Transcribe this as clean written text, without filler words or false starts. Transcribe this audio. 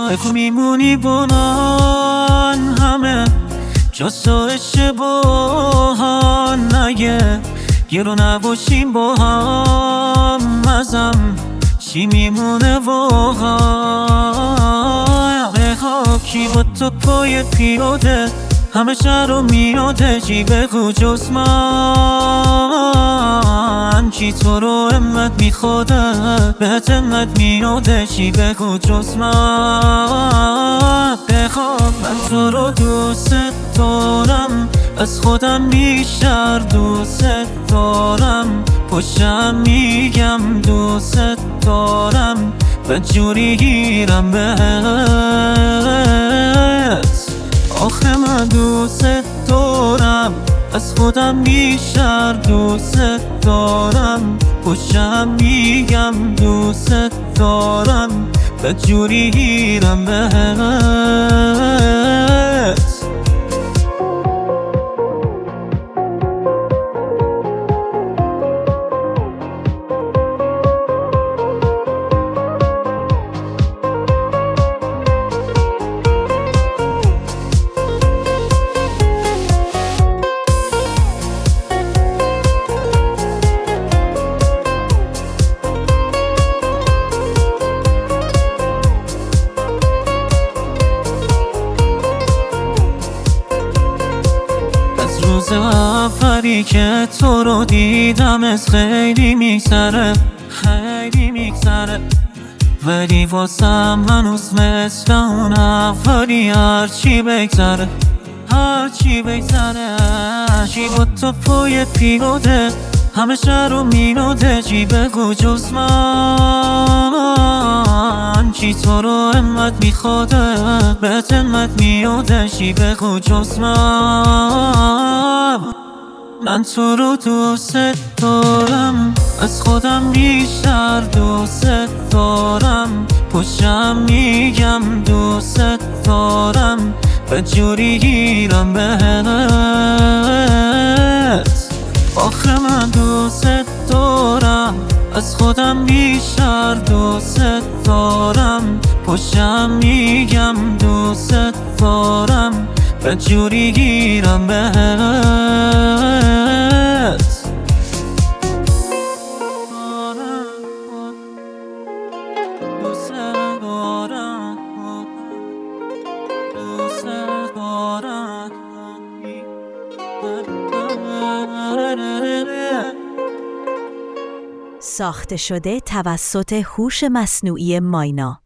تو میمونی بنان همه جز تو اشتباهان نگه گیرو نباشیم با هم ازم چی میمونه واقعا کی با تو پای پیاده همه شهر رو میاده چی بگو جز من کی تو رو همت میخواده بهت همت میاده چی بگو جز من من تو رو دوست دارم از خودم بیشتر دوست دارم پشتم میگم دوست دارم و جوری گیرم بهت آخه من دوست دارم از خودم بیشتر دوست دارم پشتم میگم دوست دارم و جوری گیرم بهت روز آخری که تو رو دیدم از خیلی میگذره ولی واسم هنوز مثل اون اولی هرچی بگذره چی با تو پای پیاده همه شهر رو میناده چی بگو جز من کی تو رو همت میخواده بهت همت میاده چی بگو جز من تو رو دوست دارم از خودم بیشتر دوست دارم پشتم میگم دوست دارم و جوری گیرم بهت آخه من دوست دارم از خودم بیشتر دوست دارم پشتم میگم دوست دارم و جوری گیرم بهت ساخته شده توسط هوش مصنوعی ماینا.